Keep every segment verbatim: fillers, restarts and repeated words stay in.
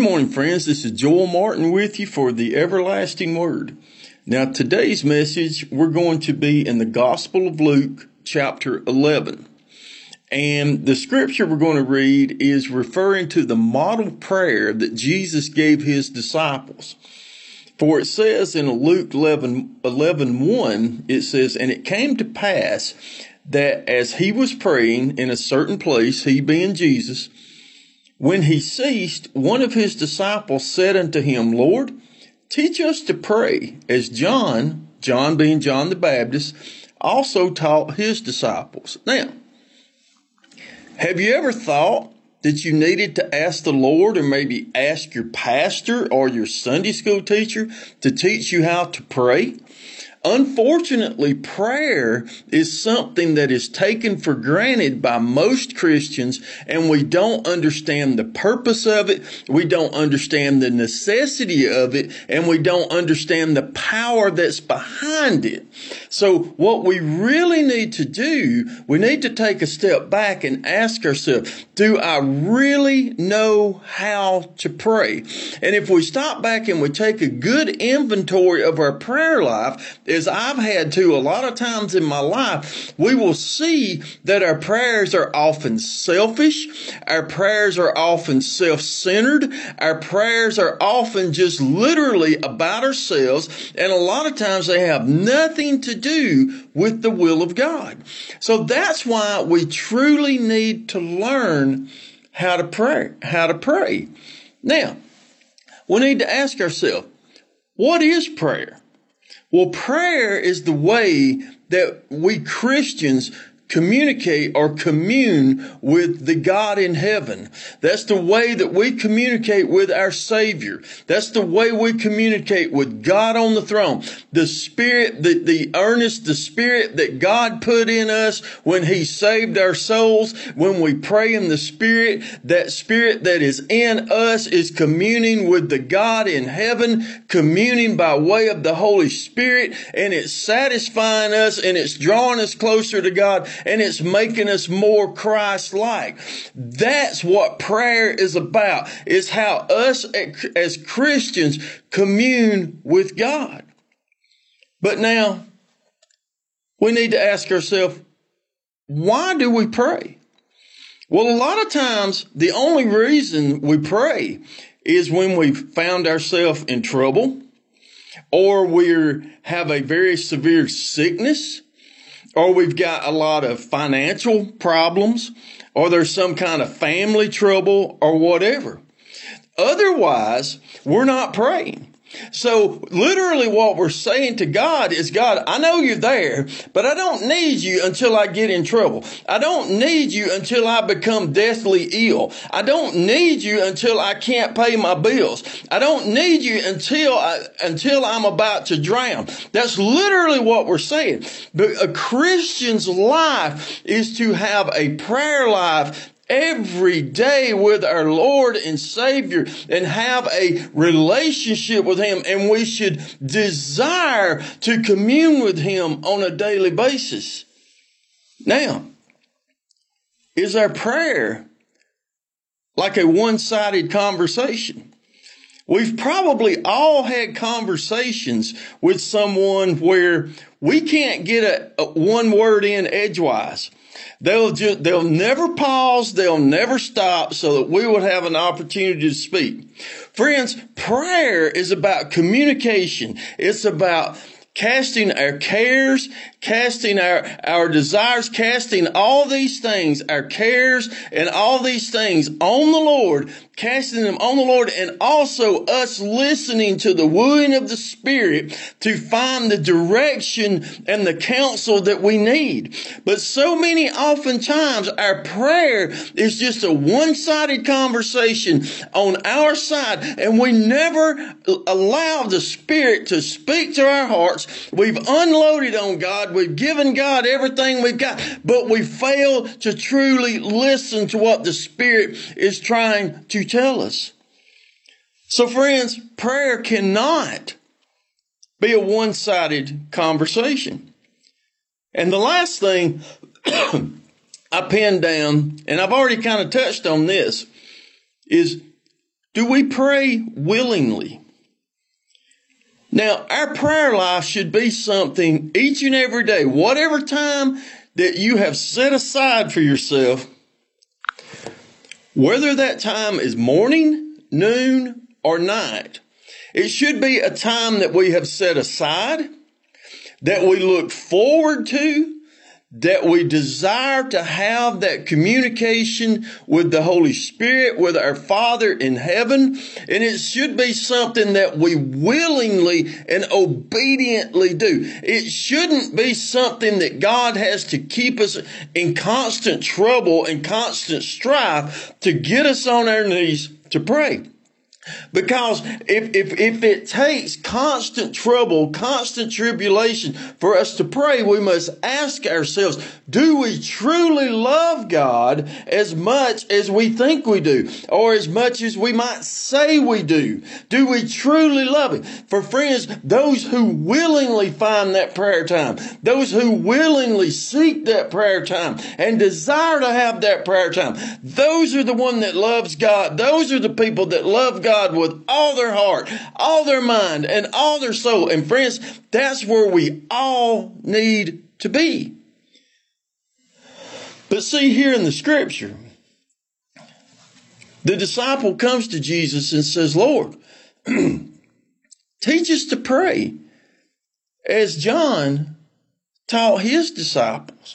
Good morning, friends. This is Joel Martin with you for the Everlasting Word. Now, today's message, we're going to be in the Gospel of Luke, chapter eleven. And the scripture we're going to read is referring to the model prayer that Jesus gave his disciples. For it says in Luke eleven, eleven one, it says, "And it came to pass that as he was praying in a certain place, he being Jesus, when he ceased, one of his disciples said unto him, Lord, teach us to pray, as John, John being John the Baptist, also taught his disciples." Now, have you ever thought that you needed to ask the Lord, or maybe ask your pastor or your Sunday school teacher to teach you how to pray? Unfortunately, prayer is something that is taken for granted by most Christians, and we don't understand the purpose of it, we don't understand the necessity of it, and we don't understand the power that's behind it. So what we really need to do, we need to take a step back and ask ourselves, do I really know how to pray? And if we stop back and we take a good inventory of our prayer life, as I've had to a lot of times in my life, we will see that our prayers are often selfish. Our prayers are often self-centered. Our prayers are often just literally about ourselves. And a lot of times they have nothing to do with the will of God. So that's why we truly need to learn how to pray, how to pray. Now, we need to ask ourselves, what is prayer? Well, prayer is the way that we Christians communicate or commune with the God in heaven. That's the way that we communicate with our Savior. That's the way we communicate with God on the throne. The Spirit, the, the earnest, the Spirit that God put in us when He saved our souls. When we pray in the Spirit, that Spirit that is in us is communing with the God in heaven, communing by way of the Holy Spirit, and it's satisfying us and it's drawing us closer to God. And it's making us more Christ-like. That's what prayer is about. It's how us as Christians commune with God. But now, we need to ask ourselves, why do we pray? Well, a lot of times, the only reason we pray is when we've found ourselves in trouble, or we have a very severe sickness, or we've got a lot of financial problems, or there's some kind of family trouble, or whatever. Otherwise, we're not praying. So literally what we're saying to God is, God, I know you're there, but I don't need you until I get in trouble. I don't need you until I become deathly ill. I don't need you until I can't pay my bills. I don't need you until I, until I'm about to drown. That's literally what we're saying. But a Christian's life is to have a prayer life every day with our Lord and Savior, and have a relationship with Him. And we should desire to commune with Him on a daily basis. Now, is our prayer like a one-sided conversation? We've probably all had conversations with someone where we can't get a, a one word in edgewise. They'll just, they'll never pause. They'll never stop so that we would have an opportunity to speak. Friends, prayer is about communication. It's about casting our cares, casting our, our desires, casting all these things, our cares and all these things on the Lord, casting them on the Lord, and also us listening to the wooing of the Spirit to find the direction and the counsel that we need. But so many oftentimes our prayer is just a one-sided conversation on our side, and we never allow the Spirit to speak to our hearts. We've unloaded on God. We've given God everything we've got, but we fail to truly listen to what the Spirit is trying to tell us. So friends, prayer cannot be a one-sided conversation. And the last thing I pinned down, and I've already kind of touched on this, is Do we pray willingly? Now, our prayer life should be something each and every day, whatever time that you have set aside for yourself, whether that time is morning, noon, or night. It should be a time that we have set aside, that we look forward to, that we desire to have that communication with the Holy Spirit, with our Father in heaven. And it should be something that we willingly and obediently do. It shouldn't be something that God has to keep us in constant trouble and constant strife to get us on our knees to pray. Because if, if, if it takes constant trouble, constant tribulation for us to pray, we must ask ourselves, do we truly love God as much as we think we do? Or as much as we might say we do? Do we truly love Him? For friends, those who willingly find that prayer time, those who willingly seek that prayer time and desire to have that prayer time, those are the one that loves God. Those are the people that love God God with all their heart, all their mind, and all their soul. And friends, that's where we all need to be. But see, here in the scripture, the disciple comes to Jesus and says, Lord, teach us to pray as John taught his disciples.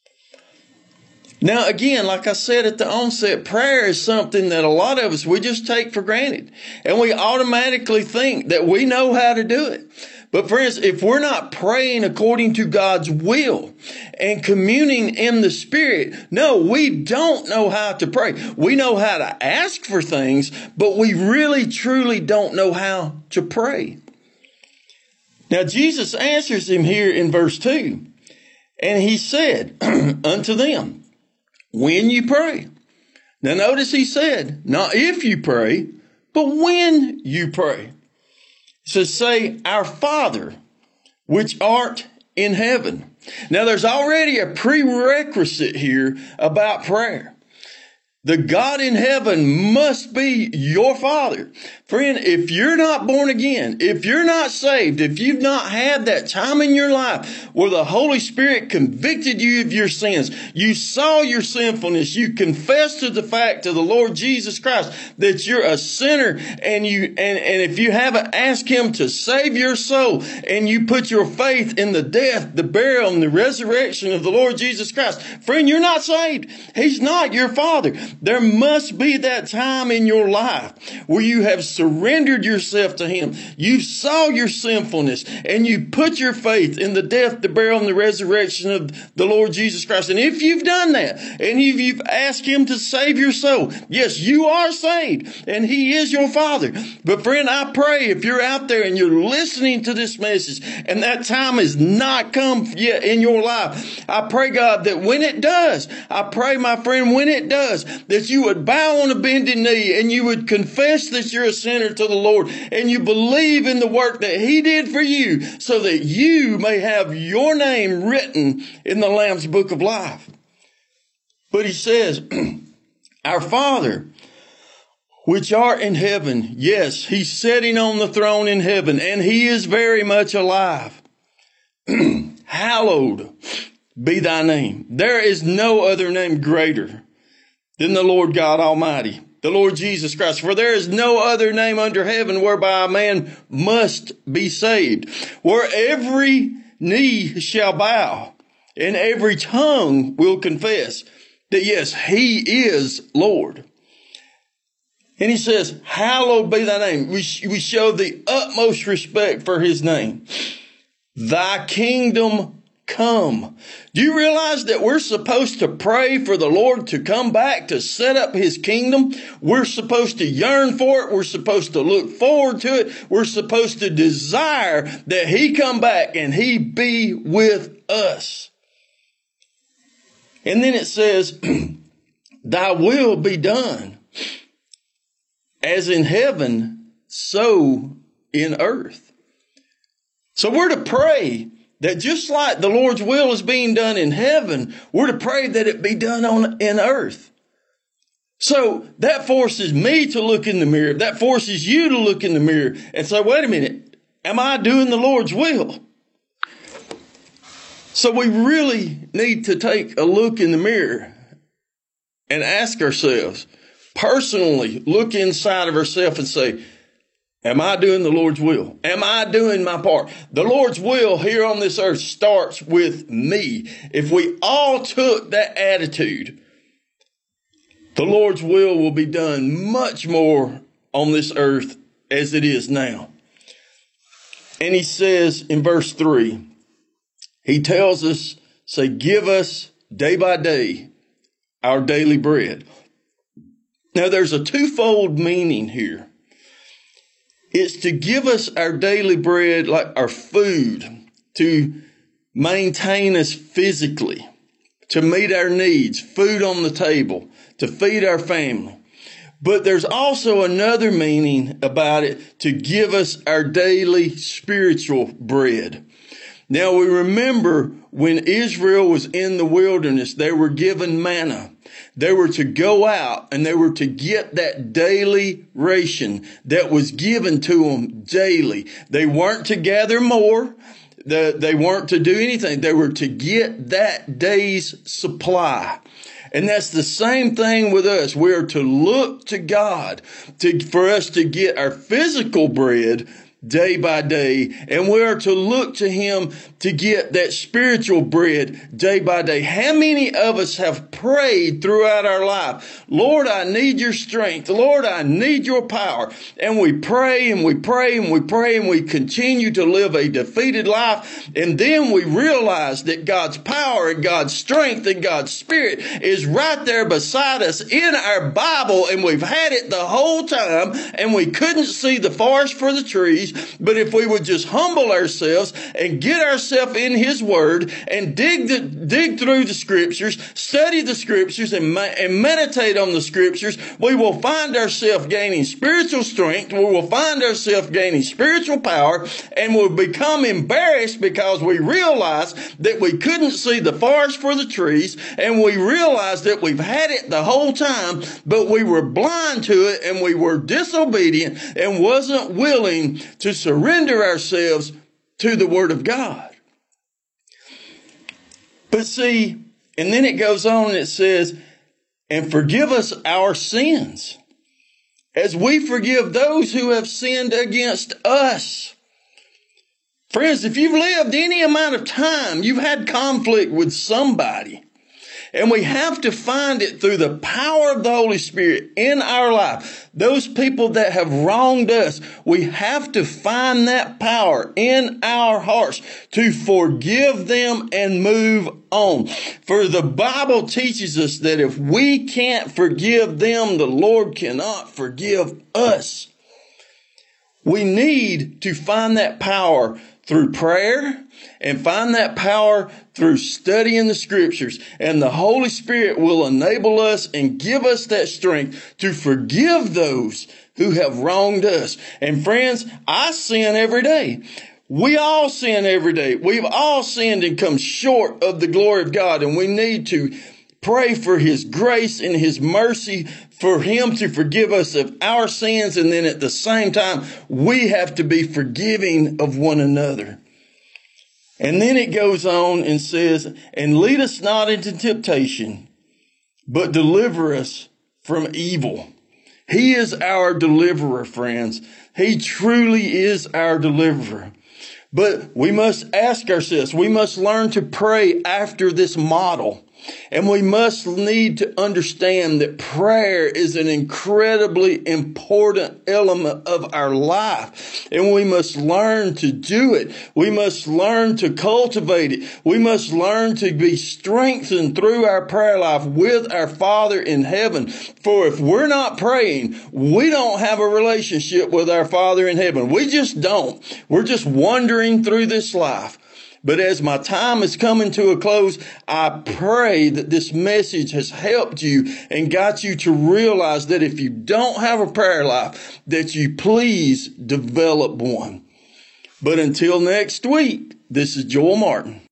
Now, again, like I said at the onset, prayer is something that a lot of us, we just take for granted. And we automatically think that we know how to do it. But friends, if we're not praying according to God's will and communing in the Spirit, no, we don't know how to pray. We know how to ask for things, but we really, truly don't know how to pray. Now, Jesus answers him here in verse two. And he said unto them, when you pray. Now notice he said, not if you pray, but when you pray. He says, say, our Father, which art in heaven. Now there's already a prerequisite here about prayer. The God in heaven must be your Father. Friend, if you're not born again, if you're not saved, if you've not had that time in your life where the Holy Spirit convicted you of your sins, you saw your sinfulness, you confessed to the fact to the Lord Jesus Christ that you're a sinner, and you and, and if you haven't asked Him to save your soul, and you put your faith in the death, the burial, and the resurrection of the Lord Jesus Christ, friend, you're not saved. He's not your Father. There must be that time in your life where you have surrendered yourself to Him. You saw your sinfulness and you put your faith in the death, the burial, and the resurrection of the Lord Jesus Christ. And if you've done that and if you've asked Him to save your soul, yes, you are saved and He is your Father. But friend, I pray if you're out there and you're listening to this message and that time has not come yet in your life, I pray, God, that when it does, I pray, my friend, when it does, that you would bow on a bended knee and you would confess that you're a sinner to the Lord and you believe in the work that He did for you so that you may have your name written in the Lamb's Book of Life. But He says, our Father, which art in heaven. Yes, He's sitting on the throne in heaven and He is very much alive. Hallowed be thy name. There is no other name greater than the Lord God Almighty, the Lord Jesus Christ. For there is no other name under heaven whereby a man must be saved, where every knee shall bow and every tongue will confess that yes, He is Lord. And He says, hallowed be thy name. We, we show the utmost respect for His name. Thy kingdom come. Do you realize that we're supposed to pray for the Lord to come back to set up His kingdom? We're supposed to yearn for it. We're supposed to look forward to it. We're supposed to desire that He come back and He be with us. And then it says, thy will be done as in heaven, so in earth. So we're to pray that just like the Lord's will is being done in heaven, we're to pray that it be done on in earth. So that forces me to look in the mirror. That forces you to look in the mirror and say, wait a minute, am I doing the Lord's will? So we really need to take a look in the mirror and ask ourselves, personally look inside of ourselves and say, am I doing the Lord's will? Am I doing my part? The Lord's will here on this earth starts with me. If we all took that attitude, the Lord's will will be done much more on this earth as it is now. And he says in verse three, he tells us, say, give us day by day our daily bread. Now there's a twofold meaning here. It's to give us our daily bread, like our food, to maintain us physically, to meet our needs, food on the table, to feed our family. But there's also another meaning about it, to give us our daily spiritual bread. Now we remember when Israel was in the wilderness, they were given manna. They were to go out and they were to get that daily ration that was given to them daily. They weren't to gather more. They weren't to do anything. They were to get that day's supply. And that's the same thing with us. We are to look to God to, for us to get our physical bread day by day. And we are to look to him to get that spiritual bread day by day. How many of us have prayed throughout our life, Lord, I need your strength. Lord, I need your power. And we pray and we pray and we pray and we continue to live a defeated life. And then we realize that God's power and God's strength and God's spirit is right there beside us in our Bible. And we've had it the whole time and we couldn't see the forest for the trees. But if we would just humble ourselves and get ourselves in his word and dig the, dig through the scriptures, study the scriptures and, and meditate on the scriptures, we will find ourselves gaining spiritual strength. We will find ourselves gaining spiritual power, and we'll become embarrassed because we realize that we couldn't see the forest for the trees, and we realize that we've had it the whole time, but we were blind to it and we were disobedient and wasn't willing to surrender ourselves to the Word of God. But see, and then it goes on and it says, and forgive us our sins as we forgive those who have sinned against us. Friends, if you've lived any amount of time, you've had conflict with somebody. And we have to find it through the power of the Holy Spirit in our life. Those people that have wronged us, we have to find that power in our hearts to forgive them and move on. For the Bible teaches us that if we can't forgive them, the Lord cannot forgive us. We need to find that power through prayer and find that power through studying the scriptures. And the Holy Spirit will enable us and give us that strength to forgive those who have wronged us. And friends, I sin every day. We all sin every day. We've all sinned and come short of the glory of God. And we need to pray for his grace and his mercy, for him to forgive us of our sins. And then at the same time, we have to be forgiving of one another. And then it goes on and says, and lead us not into temptation, but deliver us from evil. He is our deliverer, friends. He truly is our deliverer. But we must ask ourselves, we must learn to pray after this model. And we must need to understand that prayer is an incredibly important element of our life. And we must learn to do it. We must learn to cultivate it. We must learn to be strengthened through our prayer life with our Father in heaven. For if we're not praying, we don't have a relationship with our Father in heaven. We just don't. We're just wandering through this life. But as my time is coming to a close, I pray that this message has helped you and got you to realize that if you don't have a prayer life, that you please develop one. But until next week, this is Joel Martin.